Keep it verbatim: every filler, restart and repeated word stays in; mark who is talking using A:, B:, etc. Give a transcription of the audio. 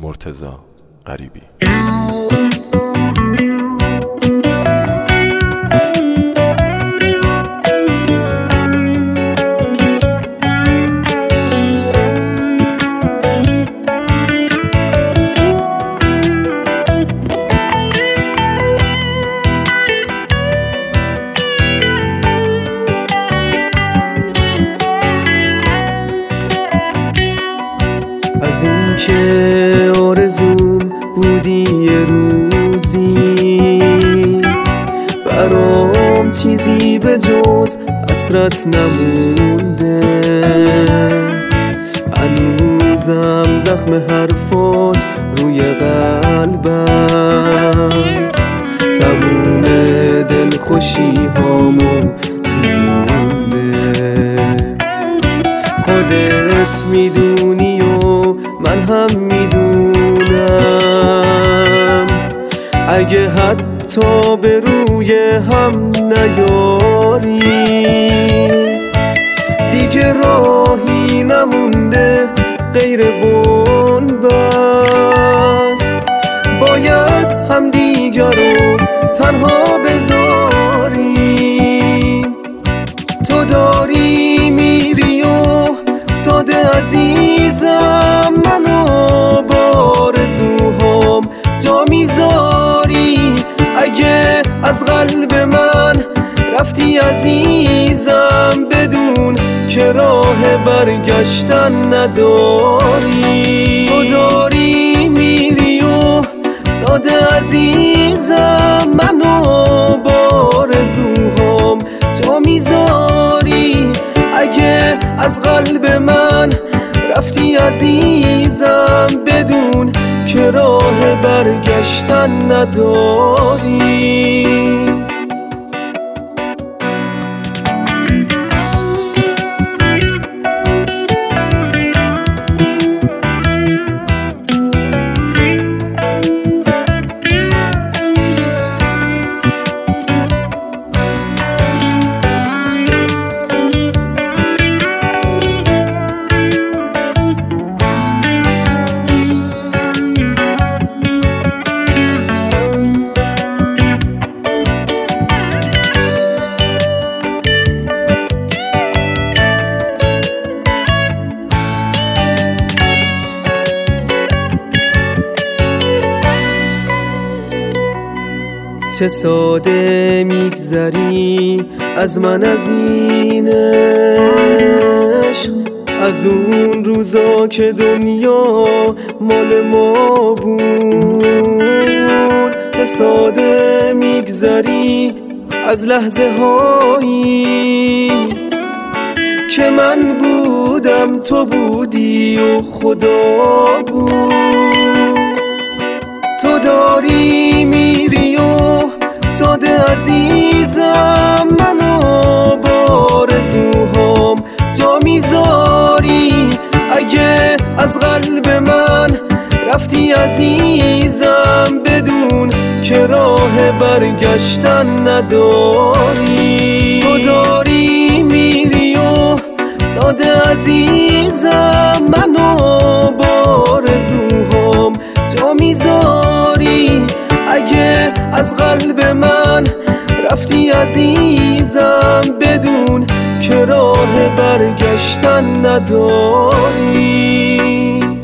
A: مرتضی غریبی.
B: از این که آرزوم بودی یه روزی برام چیزی به جز حسرت نمونده، هنوزم زخم حرفات روی قلبم، تموم دلخوشی هامو سوزونده. خودت میدونی و من هم میدونم، اگه حتی به روی هم نیاریم دیگه راهی نمونده غیر بنبست. باید هم دیگر رو تنها بذاریم. تو داری میری و ساده عزیزم، منو با آرزوهام جا میذاری. اگه از قلب من رفتی عزیزم، بدون که راه برگشتن نداری. تو داری میری و ساده عزیزم، منو با آرزوهام جا میذاری. اگه از قلب من رفتی عزیزم، بدون که راه برگشتن نداری. چه ساده میگذری از من، از این عشق، از اون روزا که دنیا مال ما بود. چه ساده میگذری از لحظه هایی که من بودم تو بودی و خدا بود. تو داری میری و ساده عزیزم، منو با آرزوهام جا میذاری. اگه از قلب من رفتی عزیزم، بدون که راه برگشتن نداری. تو داری میری و ساده عزیزم، منو با آرزوهام جا میذاری. اگه از قلب من رفتی عزیزم، بدون که راه برگشتن نداری.